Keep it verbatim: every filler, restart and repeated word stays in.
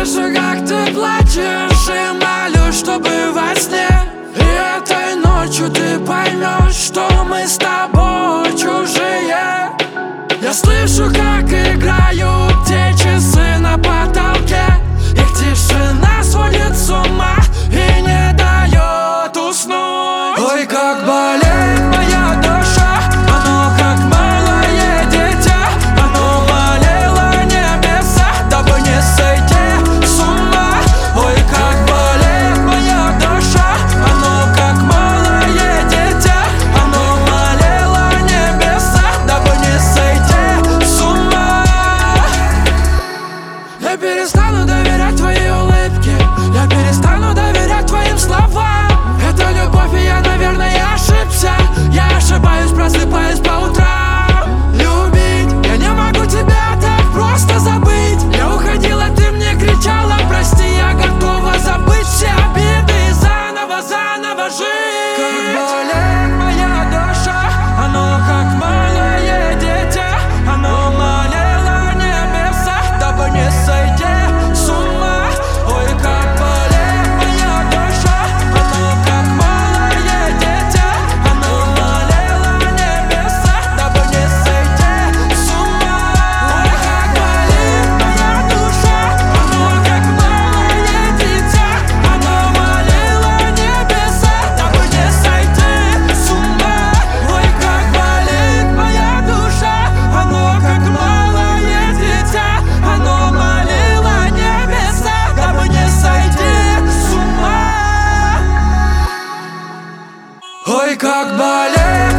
слышу, как ты плачешь, и молюсь, чтобы во сне и этой ночью ты поймешь, что мы с тобой чужие. Я слышу, как играют те часы на потолке. Их тишина сводит с ума и не дает уснуть. Ой, как болит моя душа, оно как малое дитя. Оно молило небеса, дабы не сойти с ума. Ой, как болит моя душа, оно как малое дитя. Оно молило небеса, дабы не сойти с ума. Я перестану доверять твоей улыбке, я перестану доверять твоим словам. Это любовь, и я, наверное, ошибся. Я ошибаюсь, просыпаюсь по утрам. Любить я не могу тебя так просто забыть. Я уходила, ты мне кричала прости. Я готова забыть все обиды и заново, заново жить. Как болит моя душа, оно как малое дитя. Оно молило небеса, дабы не сойти с ума. Ой, как болит моя душа, оно как малое дитя. Оно молило небеса, дабы не сойти с ума. Ой, как болит моя душа, оно как малое дитя. Оно молило небеса, дабы не сойти с ума. Ой, как болит моя душа, оно как малое дитя. Оно молило небеса, дабы не сойти с ума. Ой, как болит